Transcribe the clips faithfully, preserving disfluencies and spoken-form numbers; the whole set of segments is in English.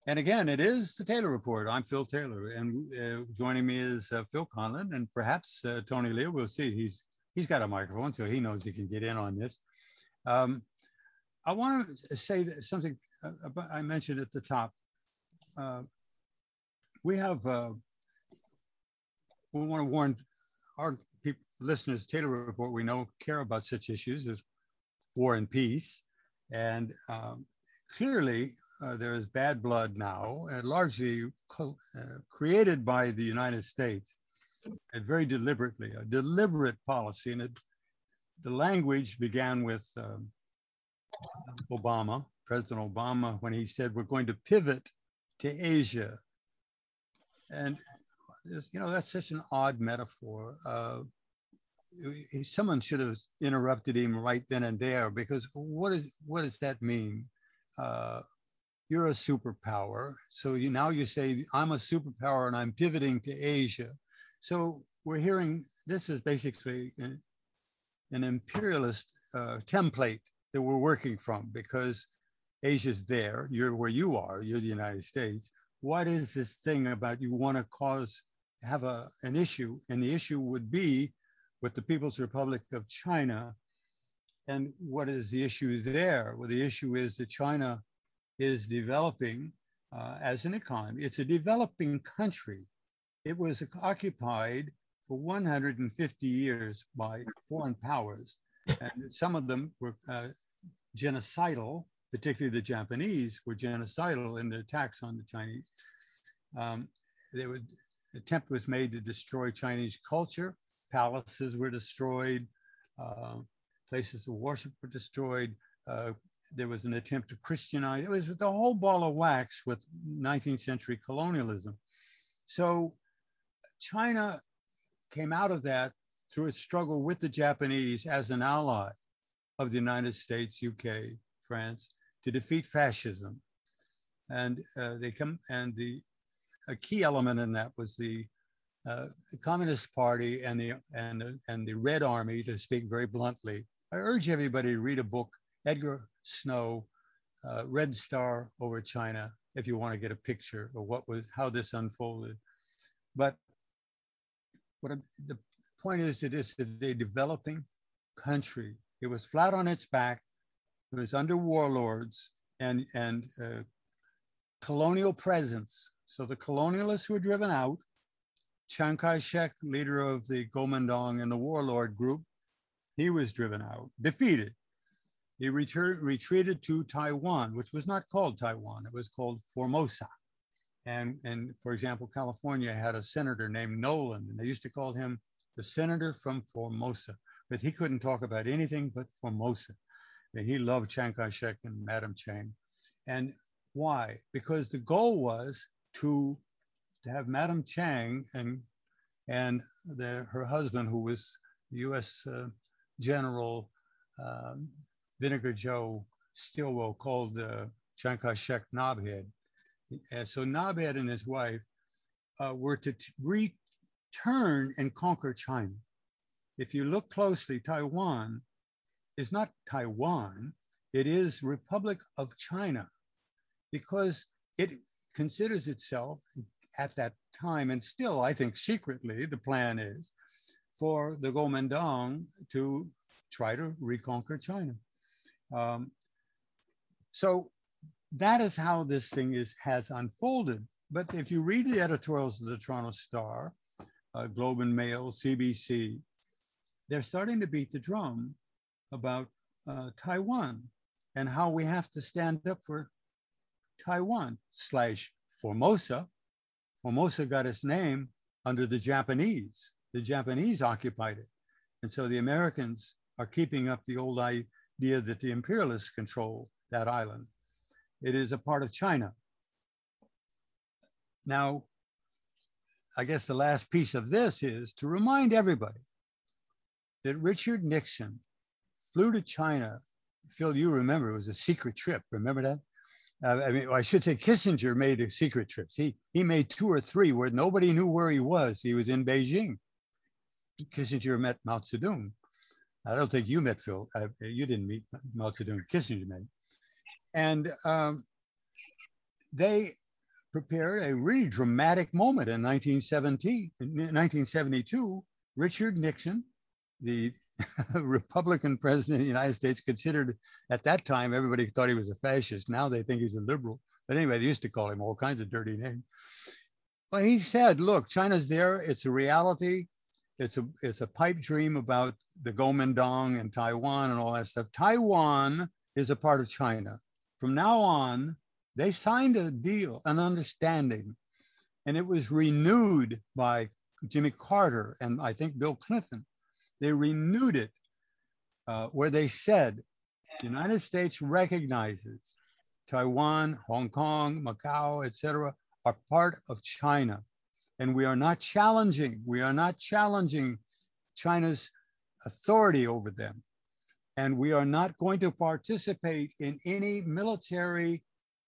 And again, it is the Taylor Report. I'm Phil Taylor, and uh, joining me is uh, Phil Conlon, and perhaps uh, Tony Lear. We'll see. He's he's got a microphone, so he knows he can get in on this. Um, I want to say something uh, about, I mentioned at the top. Uh, we have uh, we want to warn our people, listeners. Taylor Report, we know, care about such issues as war and peace, and um, clearly. Uh, there is bad blood now, uh, largely co- uh, created by the United States, and very deliberately, a deliberate policy. And it, the language began with um, Obama, President Obama, when he said, we're going to pivot to Asia. And, you know, that's such an odd metaphor. Uh, someone should have interrupted him right then and there, because what, is, what does that mean? Uh, You're a superpower. So you now you say, I'm a superpower and I'm pivoting to Asia. So we're hearing, this is basically an, an imperialist uh, template that we're working from, because Asia's there, you're where you are, you're the United States. What is this thing about you want to cause, have a, an issue? And the issue would be with the People's Republic of China. And what is the issue there? Well, the issue is that China is developing uh, as an economy. It's a developing country. It was occupied for one hundred fifty years by foreign powers, and some of them were uh, genocidal, particularly the Japanese were genocidal in their attacks on the Chinese. Um, they would, attempt was made to destroy Chinese culture. Palaces were destroyed, uh, places of worship were destroyed, uh, there was an attempt to Christianize. It was the whole ball of wax with nineteenth century colonialism. So China came out of that through its struggle with the Japanese as an ally of the United States, U K, France, to defeat fascism. And uh, they come, and the a key element in that was the, uh, the Communist Party and the, and, and the Red Army, to speak very bluntly. I urge everybody to read a book, Edgar Snow, uh, Red Star over China, if you want to get a picture of what was, how this unfolded. But what a, the point is, it is a developing country. It was flat on its back. It was under warlords and, and uh, colonial presence. So the colonialists were driven out. Chiang Kai-shek, leader of the Kuomintang and the warlord group, he was driven out, defeated. He returned, retreated to Taiwan, which was not called Taiwan. It was called Formosa. And, and for example, California had a senator named Nolan, and they used to call him the senator from Formosa, because he couldn't talk about anything but Formosa. And he loved Chiang Kai-shek and Madam Chiang. And why? Because the goal was to, to have Madam Chiang and, and the, her husband, who was the U S uh, General um, Vinegar Joe Stilwell, called uh, Chiang Kai-shek Knobhead. And so Knobhead and his wife uh, were to t- return and conquer China. If you look closely, Taiwan is not Taiwan, it is Republic of China, because it considers itself at that time, and still I think secretly the plan is for the Kuomintang to try to reconquer China. Um, so that is how this thing is has unfolded. But if you read the editorials of the Toronto Star, uh, Globe and Mail, C B C, they're starting to beat the drum about uh, Taiwan and how we have to stand up for Taiwan slash Formosa. Formosa got its name under the Japanese. The Japanese occupied it. And so the Americans are keeping up the old idea that the imperialists control that island. It is a part of China. Now, I guess the last piece of this is to remind everybody that Richard Nixon flew to China. Phil, you remember, it was a secret trip. Remember that? Uh, I mean, I should say Kissinger made a secret trips. He, he made two or three where nobody knew where he was. He was in Beijing. Kissinger met Mao Zedong. I don't think you met Phil. Uh, you didn't meet Mao Zedong. Kissinger met. And um, they prepared a really dramatic moment in nineteen seventeen, nineteen seventy-two. Richard Nixon, the Republican president of the United States, considered at that time, everybody thought he was a fascist. Now they think he's a liberal. But anyway, they used to call him all kinds of dirty names. Well, he said, look, China's there. It's a reality. It's a, it's a pipe dream about the Kuomintang and Taiwan and all that stuff. Taiwan is a part of China. From now on, they signed a deal, an understanding, and it was renewed by Jimmy Carter and I think Bill Clinton. They renewed it uh, where they said, the United States recognizes Taiwan, Hong Kong, Macau, et cetera, are part of China. And we are not challenging, we are not challenging China's authority over them. And we are not going to participate in any military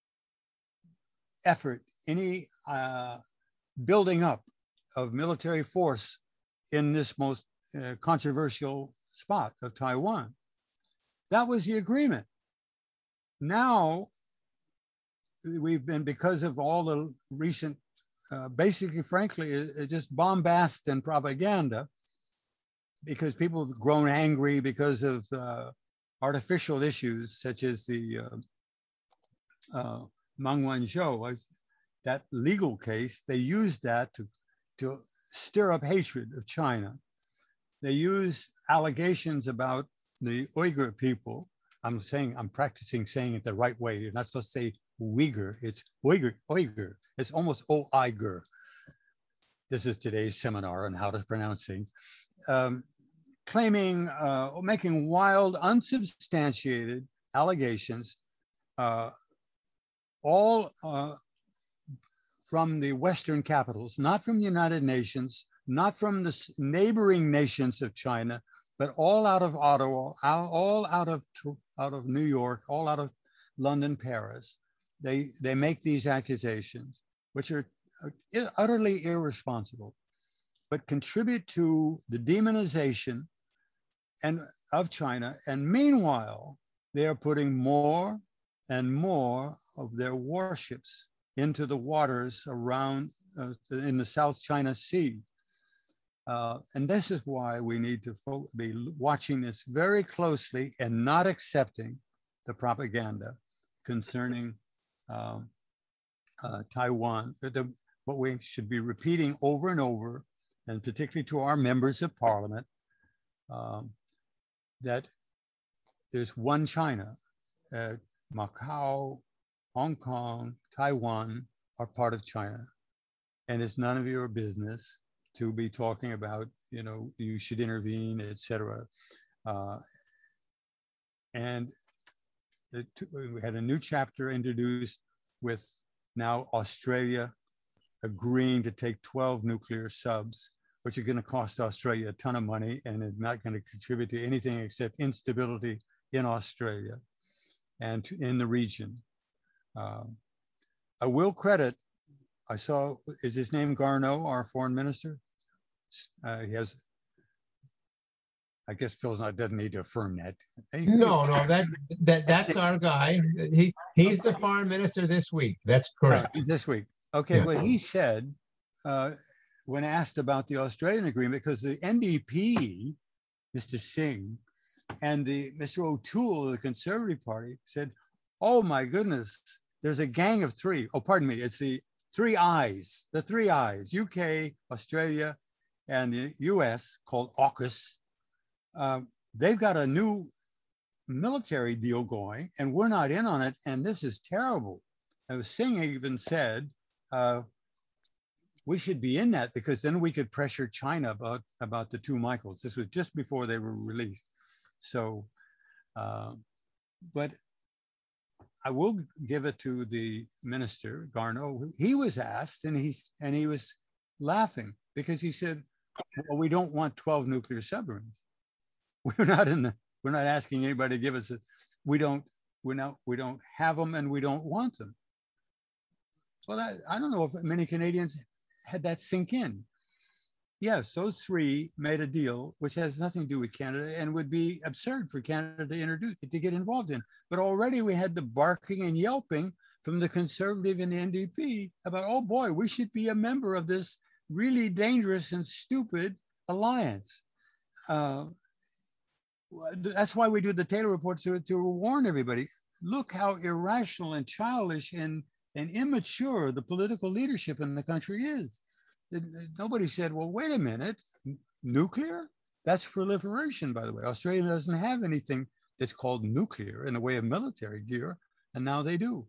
effort, any uh, building up of military force in this most uh, controversial spot of Taiwan. That was the agreement. Now, we've been, because of all the recent, uh, basically, frankly, it, it just bombast and propaganda, because people have grown angry because of uh, artificial issues such as the uh, uh, Meng Wanzhou, uh, that legal case. They used that to, to stir up hatred of China. They use allegations about the Uyghur people. I'm saying, I'm practicing saying it the right way. You're not supposed to say Uyghur, it's Uyghur, Uyghur. It's almost O-Uyghur. This is today's seminar on how to pronounce things. Um, claiming, uh, making wild, unsubstantiated allegations, uh, all uh, from the Western capitals, not from the United Nations, not from the neighboring nations of China, but all out of Ottawa, all out of, out of New York, all out of London, Paris. They, they make these accusations, which are utterly irresponsible, but contribute to the demonization and, of China. And meanwhile, they are putting more and more of their warships into the waters around uh, in the South China Sea. Uh, and this is why we need to be watching this very closely and not accepting the propaganda concerning uh, uh, Taiwan. The, what we should be repeating over and over, and particularly to our members of parliament, um, that there's one China. Uh, Macau, Hong Kong, Taiwan are part of China. And it's none of your business to be talking about, you know, you should intervene, et cetera. Uh, and it, we had a new chapter introduced with now Australia agreeing to take twelve nuclear subs, which are going to cost Australia a ton of money and is not going to contribute to anything except instability in Australia and to, in the region. Uh, I will credit, I saw, is his name Garneau, our foreign minister? Uh, he has, I guess Phil's not, doesn't need to affirm that. No, no, that, that that's our guy. He He's the foreign minister this week. That's correct. Uh, this week. Okay, yeah. Well, he said, uh, when asked about the Australian agreement, because the N D P, Mister Singh, and the Mister O'Toole of the Conservative Party said, oh my goodness, there's a gang of three. Oh, pardon me, it's the three I's, the three I's, U K, Australia, and the U S called AUKUS. Uh, they've got a new military deal going and we're not in on it. And this is terrible. Uh, Singh even said, uh, we should be in that because then we could pressure China about, about the two Michaels. This was just before they were released. So, uh, but I will give it to the minister, Garneau. He was asked and, he's, and he was laughing because he said, well, we don't want twelve nuclear submarines. We're not in the, we're not asking anybody to give us a, we don't, we're not, we don't have them and we don't want them. Well, I, I don't know if many Canadians had that sink in. Yes, those three made a deal, which has nothing to do with Canada and would be absurd for Canada to introduce, to get involved in. But already we had the barking and yelping from the conservative and the N D P about, oh boy, we should be a member of this really dangerous and stupid alliance. Uh, that's why we do the Taylor report, to, to warn everybody. Look how irrational and childish and, and immature the political leadership in the country is. Nobody said, well, wait a minute, nuclear? That's proliferation, by the way. Australia doesn't have anything that's called nuclear in the way of military gear, and now they do.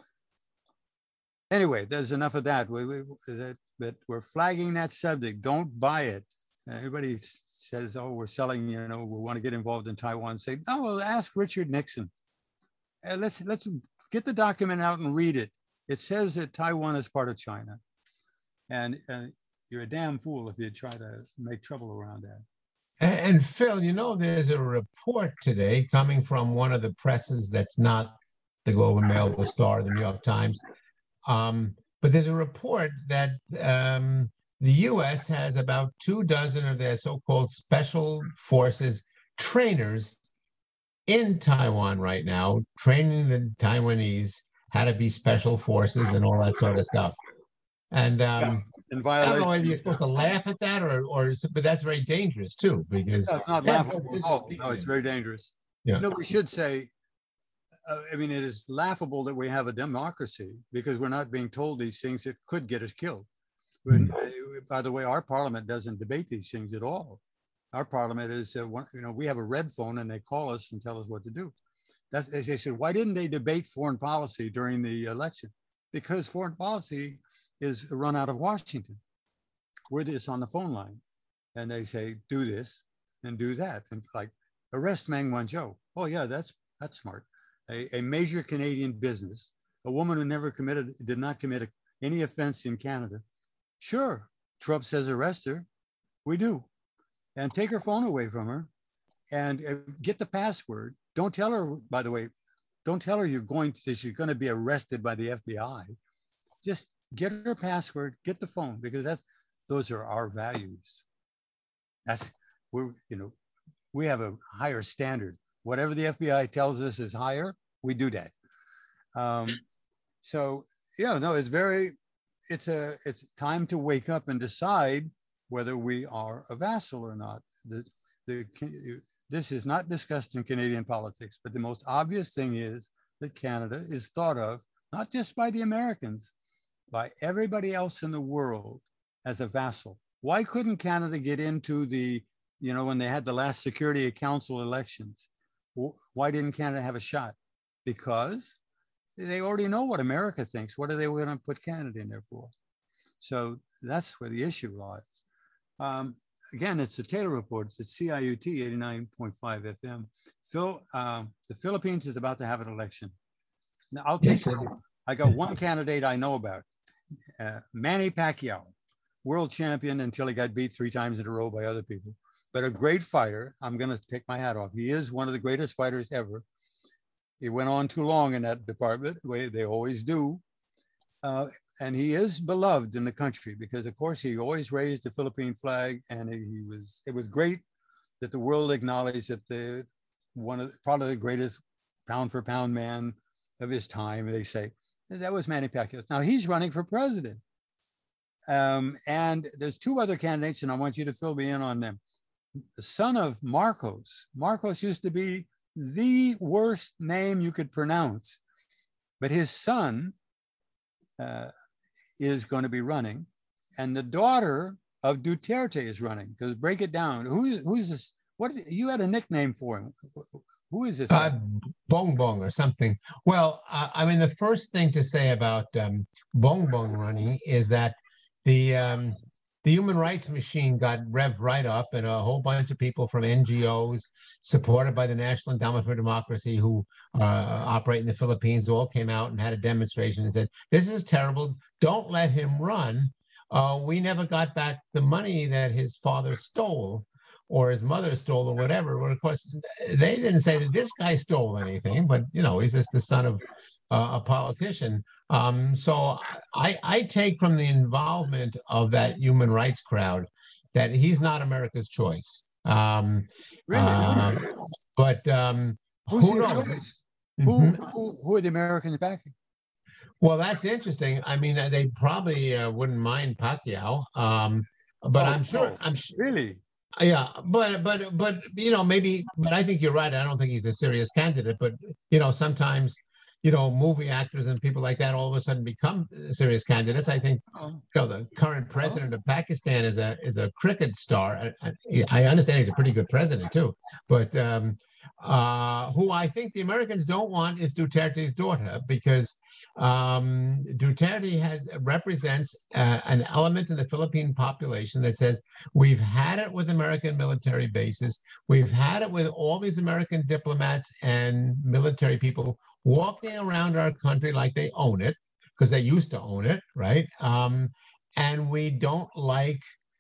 Anyway, there's enough of that. We, we, that, that we're flagging that subject. Don't buy it. Everybody says, oh, we're selling, you know, we want to get involved in Taiwan. Say, oh, well, ask Richard Nixon. Uh, let's, let's get the document out and read it. It says that Taiwan is part of China. And uh, you're a damn fool if you try to make trouble around that. And, and Phil, you know, there's a report today coming from one of the presses that's not the Globe and Mail, the Star, the New York Times. Um, but there's a report that um, the U S has about two dozen of their so-called special forces trainers in Taiwan right now, training the Taiwanese how to be special forces and all that sort of stuff. And um, yeah, in I don't know whether you're supposed to laugh at that or, or but that's very dangerous too, because no, it's not laughable. Oh, no, it's very dangerous. Yeah. No, we should say, uh, I mean, it is laughable that we have a democracy because we're not being told these things that could get us killed. When, uh, by the way, our parliament doesn't debate these things at all. Our parliament is, uh, one, you know, we have a red phone and they call us and tell us what to do. That's, they said, why didn't they debate foreign policy during the election? Because foreign policy is run out of Washington. We're just on the phone line. And they say, do this and do that. And like, arrest Meng Wanzhou. Oh yeah, that's, that's smart. A, a major Canadian business, a woman who never committed, did not commit a, any offense in Canada. Sure, Trump says arrest her. We do. And take her phone away from her and uh, get the password. Don't tell her, by the way, don't tell her you're going to, she's going to be arrested by the F B I. Just get her password, get the phone, because that's, those are our values. That's, we're, you know, we have a higher standard. Whatever the F B I tells us is higher, we do that. Um, so, yeah, no, it's very, it's a, it's time to wake up and decide whether we are a vassal or not. The, the, this is not discussed in Canadian politics, but the most obvious thing is that Canada is thought of, not just by the Americans, by everybody else in the world as a vassal. Why couldn't Canada get into the, you know, when they had the last Security Council elections, why didn't Canada have a shot? Because they already know what America thinks. What are they going to put Canada in there for? So that's where the issue lies. Um, again, it's the Taylor Report. It's C I U T eighty-nine point five F M. Phil, uh, the Philippines is about to have an election. Now, I'll take it. I got one candidate I know about, uh, Manny Pacquiao, world champion until he got beat three times in a row by other people, but a great fighter. I'm going to take my hat off. He is one of the greatest fighters ever. He went on too long in that department, the way they always do. Uh, and he is beloved in the country because, of course, he always raised the Philippine flag, and he, he was. It was great that the world acknowledged that the one of probably the greatest pound for pound man of his time. They say that was Manny Pacquiao. Now he's running for president, um, and there's two other candidates, and I want you to fill me in on them. The son of Marcos. Marcos used to be the worst name you could pronounce, but his son uh, is going to be running, and the daughter of Duterte is running. Because break it down, who who's this? What is it? You had a nickname for him? Who is this? Uh, Bong Bong or something. Well, uh, I mean, the first thing to say about um, Bong Bong running is that the um, the human rights machine got revved right up, and a whole bunch of people from N G Os supported by the National Endowment for Democracy who uh, operate in the Philippines all came out and had a demonstration and said, this is terrible. Don't let him run. Uh, we never got back the money that his father stole or his mother stole or whatever. Well, of course, they didn't say that this guy stole anything, but, you know, he's just the son of uh, a politician. Um, so I, I take from the involvement of that human rights crowd that he's not America's choice. Um, really? Uh, but um, Who's who knows? Mm-hmm. Who, who, who are the Americans backing? Well, that's interesting. I mean, uh, they probably uh, wouldn't mind Pacquiao, um, but Oh, I'm sure. oh, I'm sure. really? Yeah, but but but you know maybe. But I think you're right. I don't think he's a serious candidate. But you know sometimes, you know, movie actors and people like that all of a sudden become uh, serious candidates. I think Oh, you know the current well, president of Pakistan is a is a cricket star. I, I, I understand he's a pretty good president too, but um, uh, who I think the Americans don't want is Duterte's daughter because um, Duterte has represents uh, an element in the Philippine population that says we've had it with American military bases, we've had it with all these American diplomats and military people walking around our country like they own it because they used to own it, right? Um, and we don't like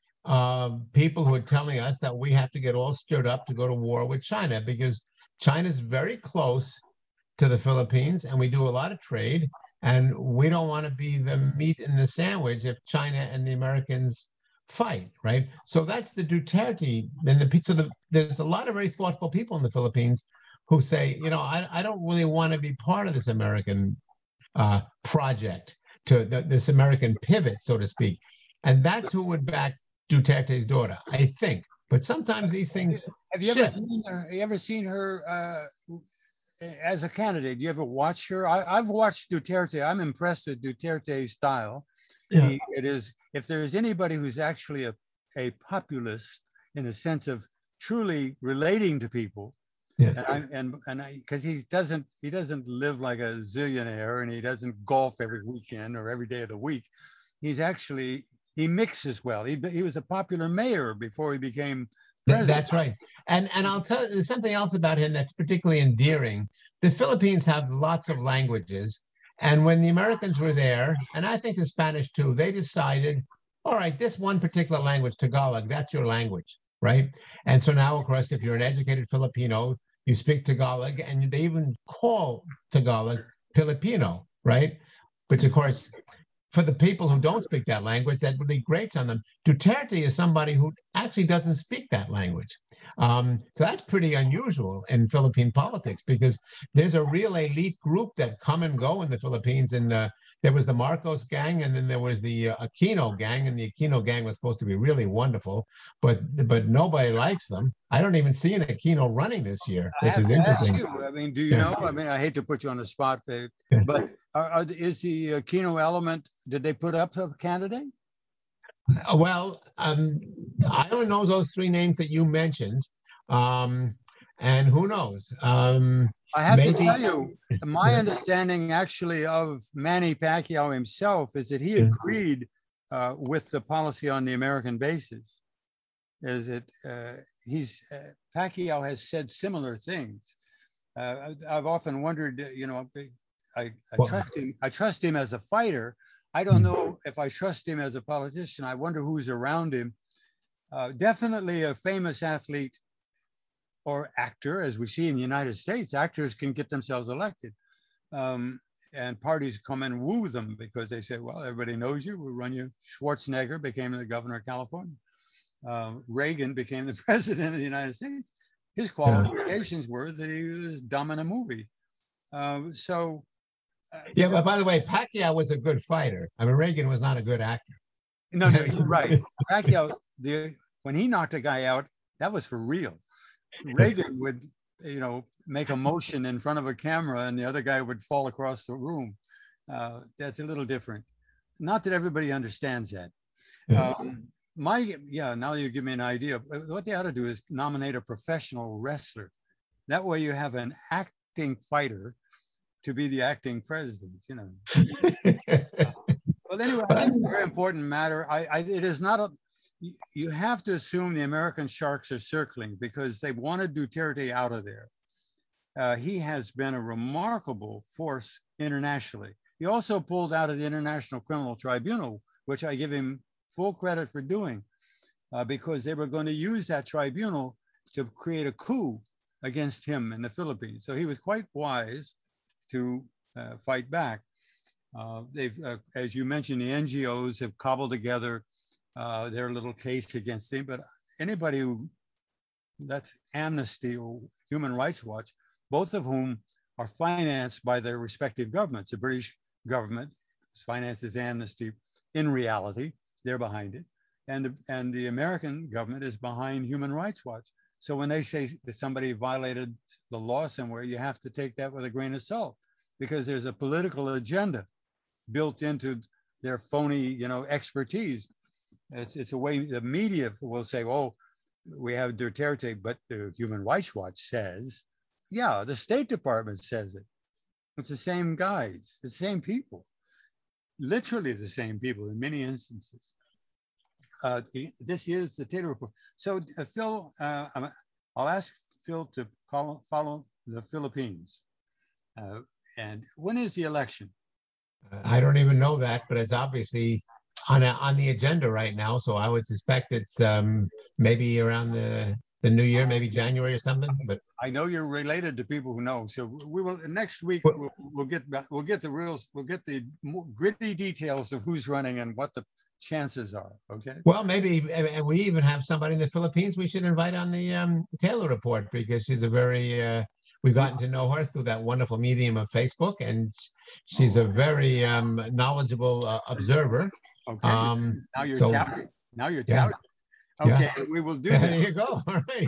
uh, people who are telling us that we have to get all stirred up to go to war with China because China's very close to the Philippines and we do a lot of trade. And we don't want to be the meat in the sandwich if China and the Americans fight, right? So that's the Duterte. And the, so the, there's a lot of very thoughtful people in the Philippines who say, you know, I, I don't really want to be part of this American uh, project, to the, this American pivot, so to speak. And that's who would back Duterte's daughter, I think. But sometimes these things have you ever shift. seen her, you ever seen her uh, as a candidate? You ever watch her? I, I've watched Duterte. I'm impressed with Duterte's style. Yeah. He, it is, if there's anybody who's actually a, a populist in the sense of truly relating to people, Yeah. and I, and and I, because he doesn't he doesn't live like a zillionaire and he doesn't golf every weekend or every day of the week. He's actually he mixes well. He he was a popular mayor before he became president. That's right. And and I'll tell you there's something else about him that's particularly endearing. The Philippines have lots of languages. And when the Americans were there, and I think the Spanish too, they decided, all right, this one particular language, Tagalog, that's your language, right? And so now, of course, if you're an educated Filipino, you speak Tagalog, and they even call Tagalog Filipino, right? Which, of course, for the people who don't speak that language, that would be great on them. Duterte is somebody who actually doesn't speak that language. Um, so that's pretty unusual in Philippine politics because there's a real elite group that come and go in the Philippines. And uh, there was the Marcos gang, and then there was the uh, Aquino gang, and the Aquino gang was supposed to be really wonderful, but but nobody likes them. I don't even see an Aquino running this year, which is interesting. You, I mean, do you yeah. know? I mean, I hate to put you on the spot, babe, yeah. but are, are, is the Aquino element? Did they put up a candidate? Uh, well, um, I don't know those three names that you mentioned, um, and who knows? Um, I have maybe... to tell you, my understanding actually of Manny Pacquiao himself is that he agreed uh, with the policy on the American bases. Is it? Uh, he's uh, Pacquiao has said similar things. Uh, I've often wondered, you know, I, I well, trust him. I trust him as a fighter. I don't know if I trust him as a politician. I wonder who's around him. Uh, definitely a famous athlete or actor, as we see in the United States, actors can get themselves elected. Um, and parties come and woo them because they say, well, everybody knows you, we'll run you. Schwarzenegger became the governor of California. Uh, Reagan became the president of the United States. His qualifications were that he was dumb in a movie. Uh, so, uh, yeah, but by the way, Pacquiao was a good fighter. I mean, Reagan was not a good actor. No, no, you're right. Pacquiao, the, when he knocked a guy out, that was for real. Reagan would, you know, make a motion in front of a camera and the other guy would fall across the room. Uh, that's a little different. Not that everybody understands that. Um, my, yeah, now you give me an idea. What they ought to do is nominate a professional wrestler. That way you have an acting fighter to be the acting president, you know. Well, anyway, I think it's a very important matter. I, I, it is not a, you have to assume the American sharks are circling because they wanted Duterte out of there. Uh, he has been a remarkable force internationally. He also pulled out of the International Criminal Tribunal, which I give him full credit for doing, uh, because they were going to use that tribunal to create a coup against him in the Philippines. So he was quite wise to uh, fight back. Uh, they've, uh, as you mentioned, the N G Os have cobbled together uh, their little case against him, but anybody who, that's Amnesty or Human Rights Watch, both of whom are financed by their respective governments. The British government finances Amnesty. In reality, they're behind it. And the, and the American government is behind Human Rights Watch. So when they say that somebody violated the law somewhere, you have to take that with a grain of salt, because there's a political agenda built into their phony, you know, expertise. It's, it's a way the media will say, oh, we have Duterte, but the Human Rights Watch says, yeah, the State Department says it. It's the same guys, the same people, literally the same people in many instances. Uh, this is the Taylor Report. So uh, Phil, uh, I'll ask Phil to follow, follow the Philippines. Uh, and when is the election? I don't even know that, but it's obviously on a, on the agenda right now. So I would suspect it's um, maybe around the the new year, maybe January or something. But I know you're related to people who know. So we will next week. We'll, we'll get we'll get the real we'll get the gritty details of who's running and what the chances are. Okay. Well, maybe and we even have somebody in the Philippines we should invite on the um, Taylor Report, because she's a very uh, we've gotten to know her through that wonderful medium of Facebook, and she's a very um, knowledgeable uh, observer. Okay. Um, now you're so, touting. Now you're yeah. touting. Okay, yeah. we will do there that. There you go. All right.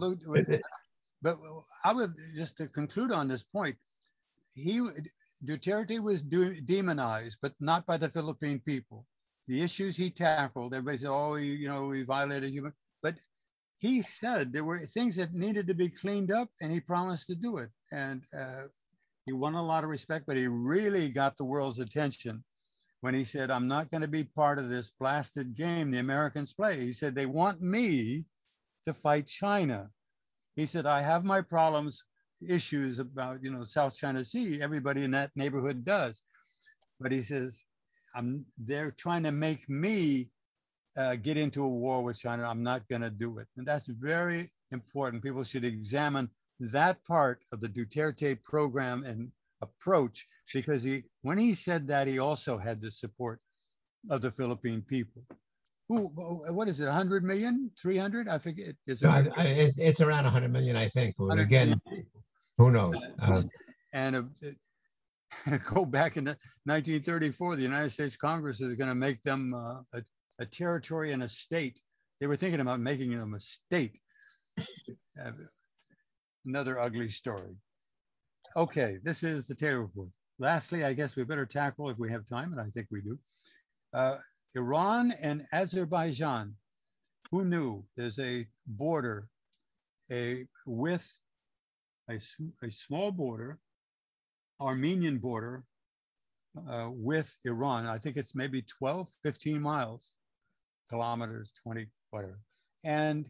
But I would just to conclude on this point, he Duterte was do, demonized, but not by the Philippine people. The issues he tackled, everybody said, oh, you, you know, we violated human, but he said there were things that needed to be cleaned up, and he promised to do it. And uh, he won a lot of respect, but he really got the world's attention when he said, I'm not going to be part of this blasted game the Americans play. He said, they want me to fight China. He said, I have my problems, issues about, you know, South China Sea. Everybody in that neighborhood does. But he says, I'm, they're trying to make me uh, get into a war with China. I'm not going to do it. And that's very important. People should examine that part of the Duterte program and approach, because he, when he said that, he also had the support of the Philippine people. Who, what is it, one hundred million, three hundred? I forget. Is it, no, I, I, it, it's around one hundred million, I think. But again, who knows? Uh, and uh, go back in nineteen thirty-four, the United States Congress is going to make them uh, a, a territory and a state. They were thinking about making them a state. Uh, another ugly story. Okay, this is the Taylor Report. Lastly, I guess we better tackle, if we have time, and I think we do, uh, Iran and Azerbaijan. Who knew there's a border, a with a, a small border, Armenian border uh, with Iran. I think it's maybe twelve, fifteen miles, kilometers, twenty, whatever. And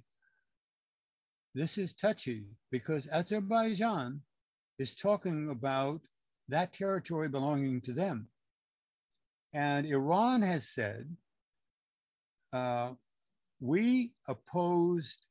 this is touchy because Azerbaijan is talking about that territory belonging to them. And Iran has said, uh, we opposed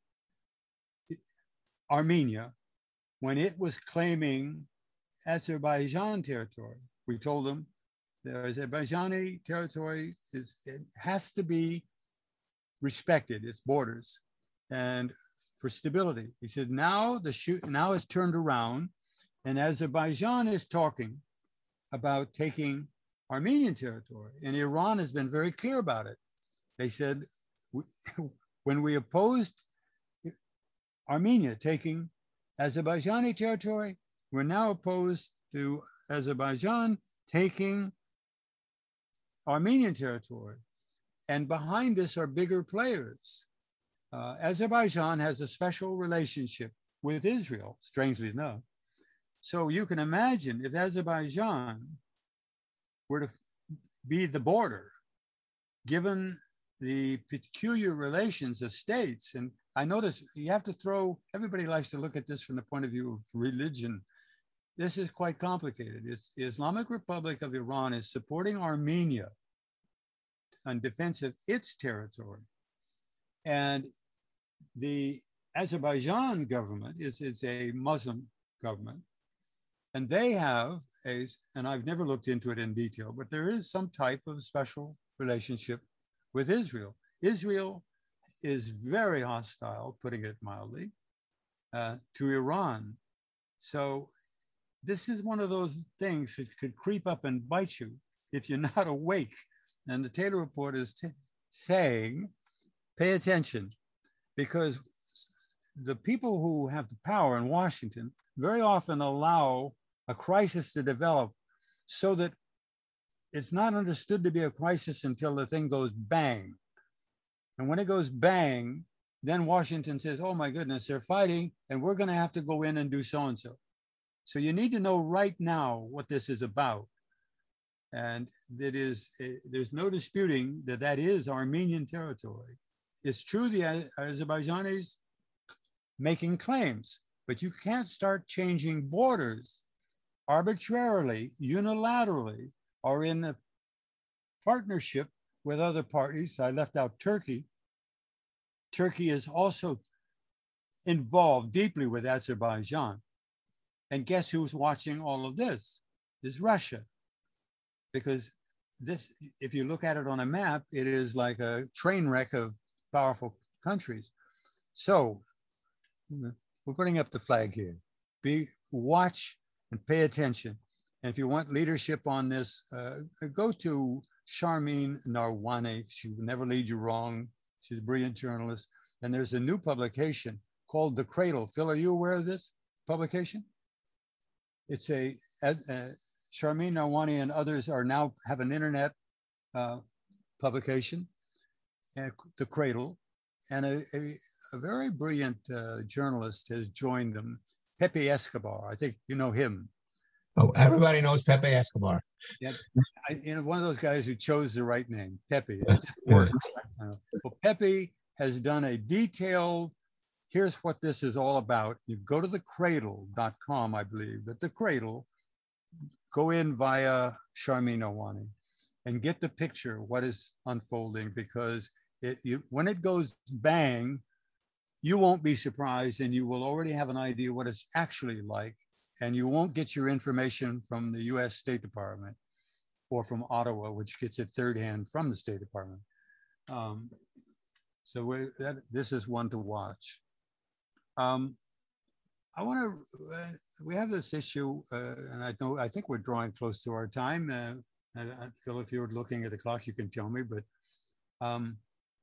Armenia when it was claiming Azerbaijan territory. We told them the Azerbaijani territory is, it has to be respected, its borders, and for stability. He said, now the shoot now it's turned around, and Azerbaijan is talking about taking Armenian territory, and Iran has been very clear about it. They said, when we opposed Armenia taking Azerbaijani territory, we're now opposed to Azerbaijan taking Armenian territory. And behind this are bigger players. Uh, Azerbaijan has a special relationship with Israel, strangely enough. So you can imagine if Azerbaijan were to be the border, given the peculiar relations of states. And I notice you have to throw, everybody likes to look at this from the point of view of religion. This is quite complicated. It's, the Islamic Republic of Iran is supporting Armenia on defense of its territory. And the Azerbaijan government is it's a Muslim government. And they have a, and I've never looked into it in detail, but there is some type of special relationship with Israel. Israel is very hostile, putting it mildly, uh, to Iran. So this is one of those things that could creep up and bite you if you're not awake. And the Taylor Report is t- saying, pay attention, because the people who have the power in Washington very often allow a crisis to develop so that it's not understood to be a crisis until the thing goes bang. And when it goes bang, then Washington says, oh my goodness, they're fighting and we're going to have to go in and do so-and-so. So you need to know right now what this is about. And that is, there's no disputing that that is Armenian territory. It's true the Azerbaijanis making claims, but you can't start changing borders arbitrarily, unilaterally, or in a partnership with other parties. I left out Turkey. Turkey is also involved deeply with Azerbaijan. And guess who's watching all of this? Is Russia. Because this, if you look at it on a map, it is like a train wreck of powerful countries. So we're putting up the flag here. Be, watch and pay attention. And if you want leadership on this, uh, go to Sharmeen Narwani. She will never lead you wrong. She's a brilliant journalist. And there's a new publication called The Cradle. Phil, are you aware of this publication? It's a, a, a Sharmeen Narwani and others are now have an internet uh, publication, uh, The Cradle, and a, a, a very brilliant uh, journalist has joined them, Pepe Escobar. I think you know him. Oh, everybody knows Pepe Escobar. Yeah, I, you know, one of those guys who chose the right name, Pepe. That's important. Uh, well, Pepe has done a detailed, here's what this is all about. You go to the cradle dot com, I believe, but The Cradle, go in via Sharmeen Narwani and get the picture of what is unfolding, because it, you, when it goes bang, you won't be surprised and you will already have an idea what it's actually like. And you won't get your information from the U S State Department or from Ottawa, which gets it third hand from the State Department. Um, so we, that, this is one to watch. Um, I want to, uh, we have this issue, uh, and I know, I think we're drawing close to our time. Uh, and I feel if you're looking at the clock, you can tell me, but um,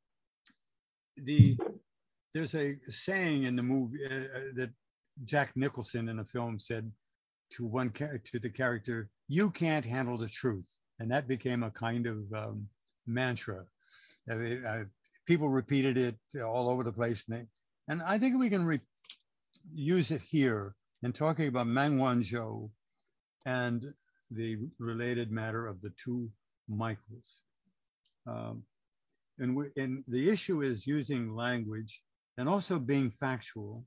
the, there's a saying in the movie uh, that Jack Nicholson in a film said to one to the character, "You can't handle the truth," and that became a kind of um, mantra. I mean, uh, people repeated it all over the place, and, they, and I think we can re use it here in talking about Meng Wanzhou and the related matter of the two Michaels. Um, and, we, and the issue is using language and also being factual.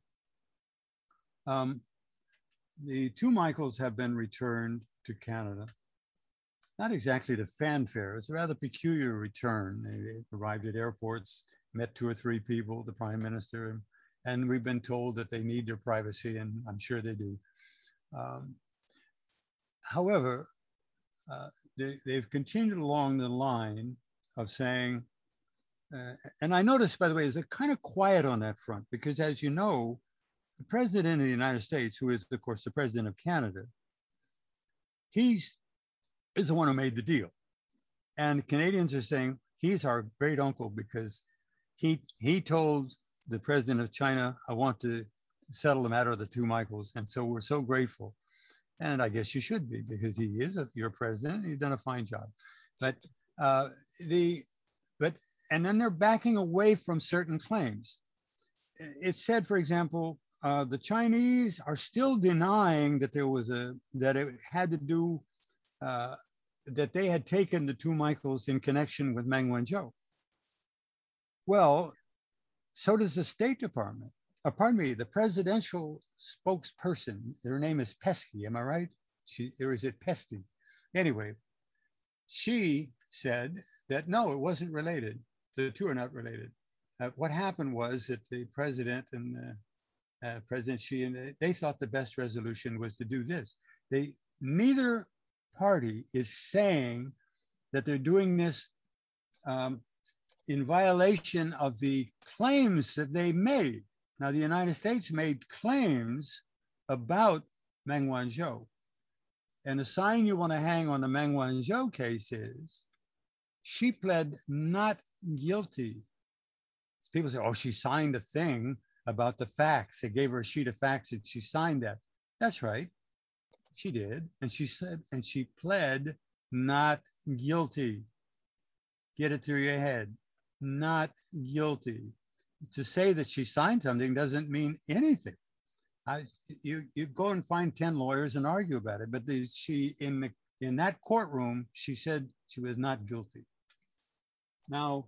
Um, the two Michaels have been returned to Canada. Not exactly to fanfare, it's a rather peculiar return. They arrived at airports, met two or three people, the Prime Minister, and we've been told that they need their privacy, and I'm sure they do. Um, however, uh, they, they've continued along the line of saying, uh, and I noticed, by the way, is it kind of quiet on that front, because as you know, the President of the United States, who is, of course, the President of Canada, he's is the one who made the deal. And Canadians are saying, he's our great uncle because he, he told the President of China, I want to settle the matter of the two Michaels. And so we're so grateful. And I guess you should be, because he is a, your president. He's done a fine job. But uh, the, but, and then they're backing away from certain claims. It's said, for example, Uh, the Chinese are still denying that there was a, that it had to do, uh, that they had taken the two Michaels in connection with Meng Wanzhou. Well, so does the State Department. Uh, pardon me, the presidential spokesperson, her name is Pesky, am I right? She, or is it Pesty? Anyway, she said that no, it wasn't related. The two are not related. Uh, what happened was that the president and the Uh, President Xi, and they thought the best resolution was to do this. They, neither party is saying that they're doing this um, in violation of the claims that they made. Now, the United States made claims about Meng Wanzhou, And the sign you want to hang on the Meng Wanzhou case is she pled not guilty. People say, oh, she signed a thing about the facts. They gave her a sheet of facts and she signed that. That's right. She did. And she said, and she pled not guilty. Get it through your head. Not guilty. To say that she signed something doesn't mean anything. I, you, you go and find ten lawyers and argue about it. But the, she, in, the, in that courtroom, she said she was not guilty. Now,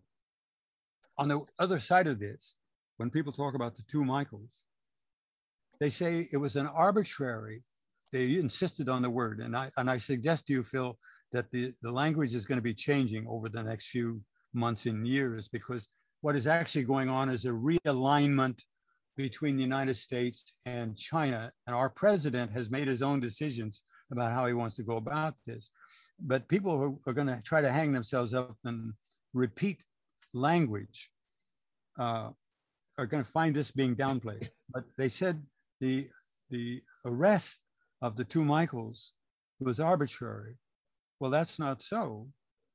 on the other side of this, when people talk about the two Michaels, they say it was an arbitrary, they insisted on the word. And I, and I suggest to you, Phil, that the, the language is going to be changing over the next few months and years, because what is actually going on is a realignment between the United States and China. And our president has made his own decisions about how he wants to go about this. But people who are going to try to hang themselves up and repeat language uh, are going to find this being downplayed. But they said the, the arrest of the two Michaels was arbitrary. Well, that's not so.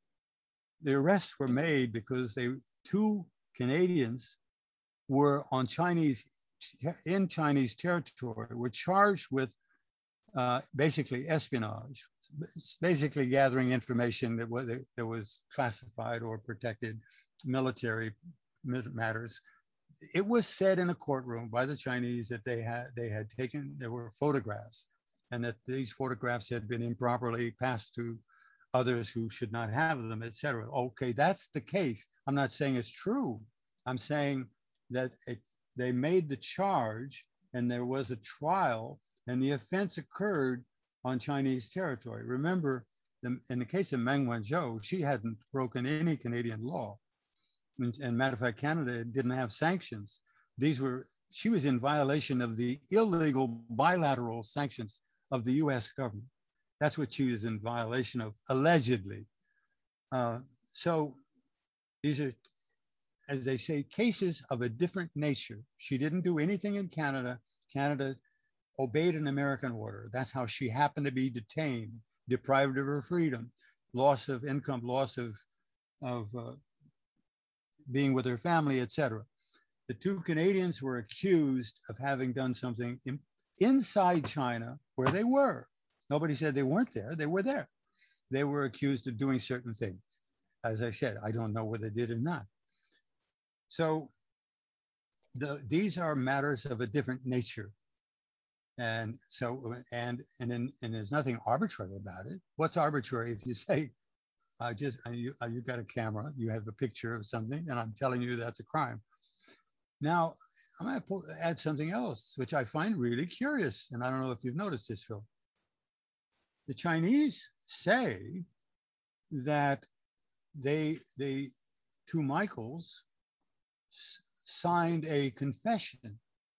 The arrests were made because they two Canadians were on Chinese, in Chinese territory, were charged with uh, basically espionage, basically gathering information that was, that was classified or protected military matters. It was said in a courtroom by the Chinese that they had, they had taken, there were photographs, and that these photographs had been improperly passed to others who should not have them, et cetera. Okay, that's the case. I'm not saying it's true. I'm saying that it, they made the charge and there was a trial and the offense occurred on Chinese territory. Remember, the, in the case of Meng Wanzhou, she hadn't broken any Canadian law. And, and matter of fact, Canada didn't have sanctions. These were, she was in violation of the illegal bilateral sanctions of the U S government. That's what she was in violation of, allegedly. Uh, so these are, as they say, cases of a different nature. She didn't do anything in Canada. Canada obeyed an American order. That's how she happened to be detained, deprived of her freedom, loss of income, loss of, of uh, being with her family, et cetera. The two Canadians were accused of having done something in, inside China where they were. Nobody said they weren't there. They were there. They were accused of doing certain things. As I said, I don't know whether they did or not. So the, these are matters of a different nature. And so, and, and, then, and there's nothing arbitrary about it. What's arbitrary if you say, I just, you, you got a camera, you have a picture of something, and I'm telling you that's a crime. Now, I'm going to add something else, which I find really curious. And I don't know if you've noticed this, Phil. The Chinese say that they, they two Michaels signed a confession.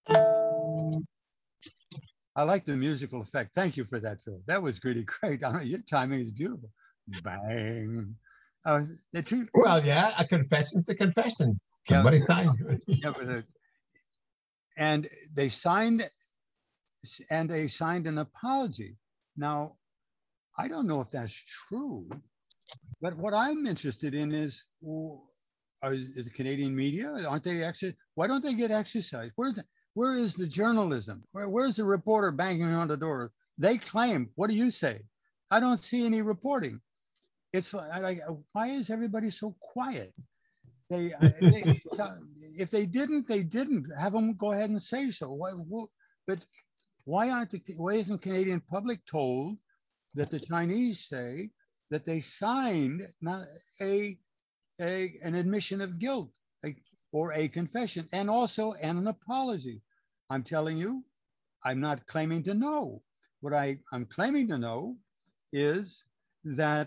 I like the musical effect. Thank you for that, Phil. That was really great. I mean, your timing is beautiful. Bang. Uh, the two, well, yeah, a confession's a confession. Somebody yeah, signed. yeah, but, uh, and they signed, and they signed an apology. Now, I don't know if that's true, but what I'm interested in is, well, are, is the Canadian media, aren't they actually, why don't they get exercise? Where's the, where is the journalism? Where, where's the reporter banging on the door? They claim, what do you say? I don't see any reporting. It's like, why is everybody so quiet? They, they if they didn't, they didn't. Have them go ahead and say so. Why, why, but why aren't the, why isn't the Canadian public told that the Chinese say that they signed not a, a an admission of guilt a, or a confession, and also an apology? I'm telling you, I'm not claiming to know. What I, I'm claiming to know is that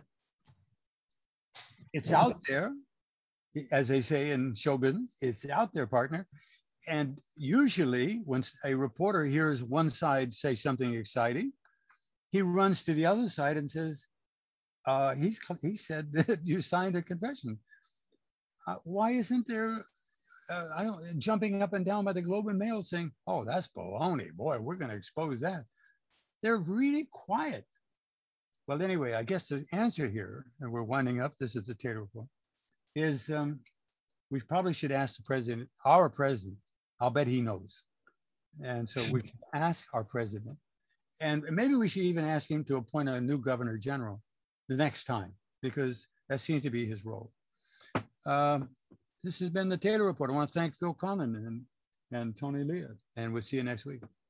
it's out there, as they say in show business, it's out there, partner. And usually when a reporter hears one side say something exciting, he runs to the other side and says, uh, he's, he said that you signed a confession. Uh, why isn't there, uh, I don't, jumping up and down by the Globe and Mail saying, oh, that's baloney, boy, we're going to expose that. They're really quiet. Well, anyway, I guess the answer here, and we're winding up, this is the Taylor Report, is um, we probably should ask the president, our president, I'll bet he knows. And so we can ask our president, and maybe we should even ask him to appoint a new governor general the next time, because that seems to be his role. Um, this has been the Taylor Report. I want to thank Phil Conlon and, and Tony Leah, and we'll see you next week.